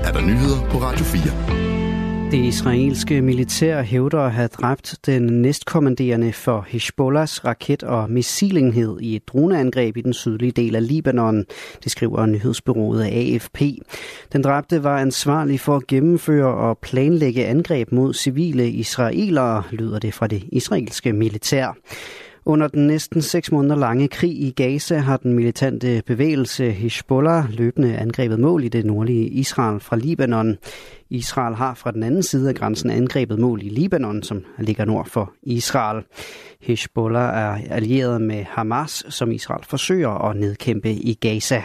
er der nyheder på Radio 4. Det israelske militær hævder at have dræbt den næstkommanderende for Hezbollahs raket- og missilenhed i et droneangreb i den sydlige del af Libanon. Det skriver nyhedsbureauet AFP. Den dræbte var ansvarlig for at gennemføre og planlægge angreb mod civile israelere, lyder det fra det israelske militær. Under den næsten 6 måneder lange krig i Gaza har den militante bevægelse Hezbollah løbende angrebet mål i det nordlige Israel fra Libanon. Israel har fra den anden side af grænsen angrebet mål i Libanon, som ligger nord for Israel. Hezbollah er allieret med Hamas, som Israel forsøger at nedkæmpe i Gaza.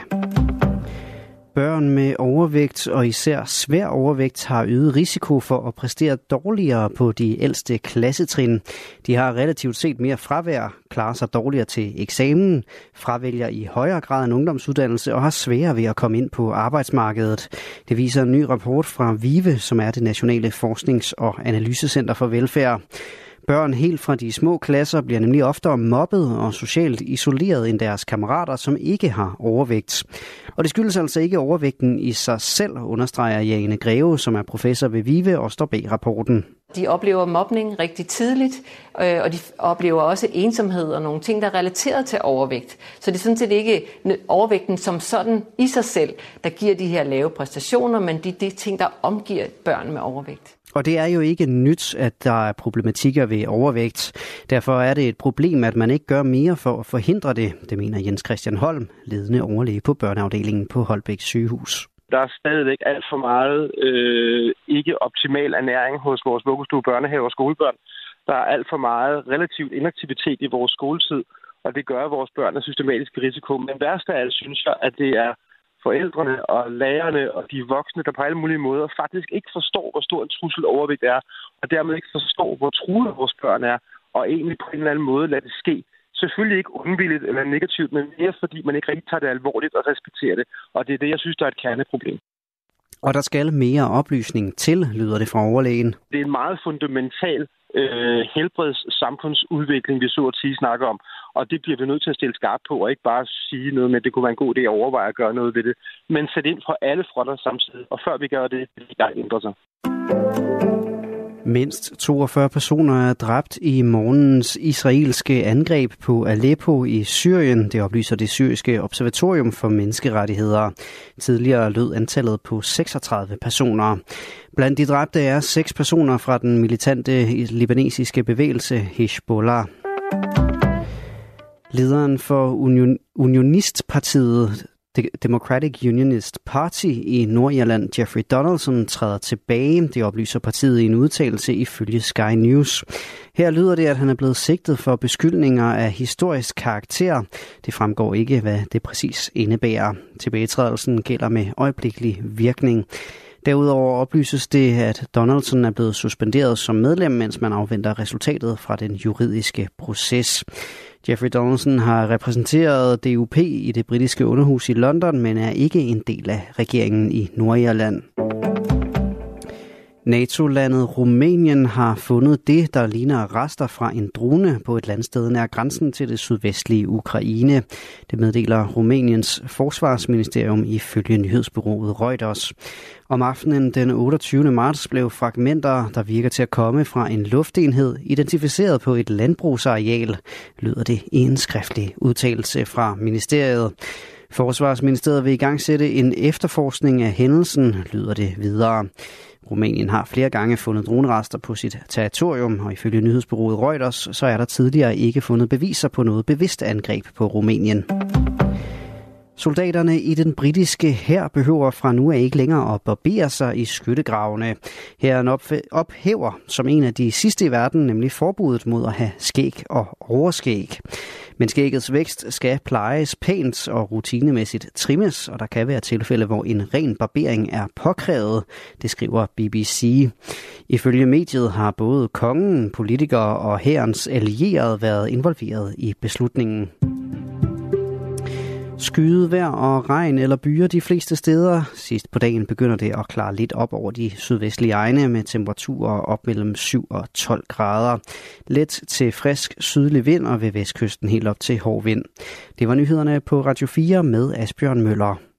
Børn med overvægt og især svær overvægt har øget risiko for at præstere dårligere på de ældste klassetrin. De har relativt set mere fravær, klarer sig dårligere til eksamen, fravælger i højere grad en ungdomsuddannelse og har sværere ved at komme ind på arbejdsmarkedet. Det viser en ny rapport fra VIVE, som er det Nationale Forsknings- og Analysecenter for Velfærd. Børn helt fra de små klasser bliver nemlig oftere mobbet og socialt isoleret end deres kammerater, som ikke har overvægt. Og det skyldes altså ikke overvægten i sig selv, understreger Jane Greve, som er professor ved VIVE og står bag rapporten. De oplever mobning rigtig tidligt, og de oplever også ensomhed og nogle ting, der er relateret til overvægt. Så det er sådan set ikke overvægten som sådan i sig selv, der giver de her lave præstationer, men det er ting, der omgiver børn med overvægt. Og det er jo ikke nyt, at der er problematikker ved overvægt. Derfor er det et problem, at man ikke gør mere for at forhindre det. Det mener Jens Christian Holm, ledende overlæge på børneafdelingen på Holbæk Sygehus. Der er stadigvæk alt for meget ikke optimal ernæring hos vores vuggestue, børnehave og skolebørn. Der er alt for meget relativt inaktivitet i vores skoletid, og det gør, at vores børn er systematisk risiko. Men værst af alt synes jeg, at det er forældrene og lærerne og de voksne, der på alle mulige måder faktisk ikke forstår, hvor stor en trussel overvægt er, og dermed ikke forstår, hvor truet vores børn er, og egentlig på en eller anden måde lader det ske. Selvfølgelig ikke undvilligt eller negativt, men mere fordi man ikke rigtig tager det alvorligt og respekterer det. Og det er det, jeg synes, der er et kerneproblem. Og der skal mere oplysning til, lyder det fra overlægen. Det er en meget fundamental helbredssamfundsudvikling, vi så at sige snakker om. Og det bliver vi nødt til at stille skarpt på, og ikke bare sige noget med, at det kunne være en god idé at overveje at gøre noget ved det. Men sæt ind for alle fronter samtidig, og før vi gør det, vil det gang ændre sig. Mindst 42 personer er dræbt i morgens israelske angreb på Aleppo i Syrien. Det oplyser det syriske observatorium for menneskerettigheder. Tidligere lød antallet på 36 personer. Blandt de dræbte er 6 personer fra den militante libanesiske bevægelse Hezbollah. Lederen for Unionistpartiet Democratic Unionist Party i Nordirland, Jeffrey Donaldson, træder tilbage. Det oplyser partiet i en udtalelse ifølge Sky News. Her lyder det, at han er blevet sigtet for beskyldninger af historisk karakter. Det fremgår ikke, hvad det præcis indebærer. Tilbagetrædelsen gælder med øjeblikkelig virkning. Derudover oplyses det, at Donaldson er blevet suspenderet som medlem, mens man afventer resultatet fra den juridiske proces. Jeffrey Donaldson har repræsenteret DUP i det britiske underhus i London, men er ikke en del af regeringen i Nordirland. NATO-landet Rumænien har fundet det, der ligner rester fra en drone på et landsted nær grænsen til det sydvestlige Ukraine. Det meddeler Rumæniens forsvarsministerium ifølge nyhedsbureauet Reuters. Om aftenen den 28. marts blev fragmenter, der virker til at komme fra en luftenhed, identificeret på et landbrugsareal, lyder det i en skriftlig udtalelse fra ministeriet. Forsvarsministeriet vil igangsætte en efterforskning af hændelsen, lyder det videre. Rumænien har flere gange fundet dronerester på sit territorium, og ifølge nyhedsbureauet Reuters, så er der tidligere ikke fundet beviser på noget bevidst angreb på Rumænien. Soldaterne i den britiske hær behøver fra nu af ikke længere at barbere sig i skyttegravene. Hæren ophæver som en af de sidste i verden, nemlig forbuddet mod at have skæg og overskæg. Men skæggets vækst skal plejes pænt og rutinemæssigt trimmes, og der kan være tilfælde, hvor en ren barbering er påkrævet, det skriver BBC. Ifølge mediet har både kongen, politikere og hærens allierede været involveret i beslutningen. Skydevejr og regn eller byer de fleste steder. Sidst på dagen begynder det at klare lidt op over de sydvestlige egne med temperaturer op mellem 7 og 12 grader. Let til frisk sydlig vind og ved vestkysten helt op til hård vind. Det var nyhederne på Radio 4 med Asbjørn Møller.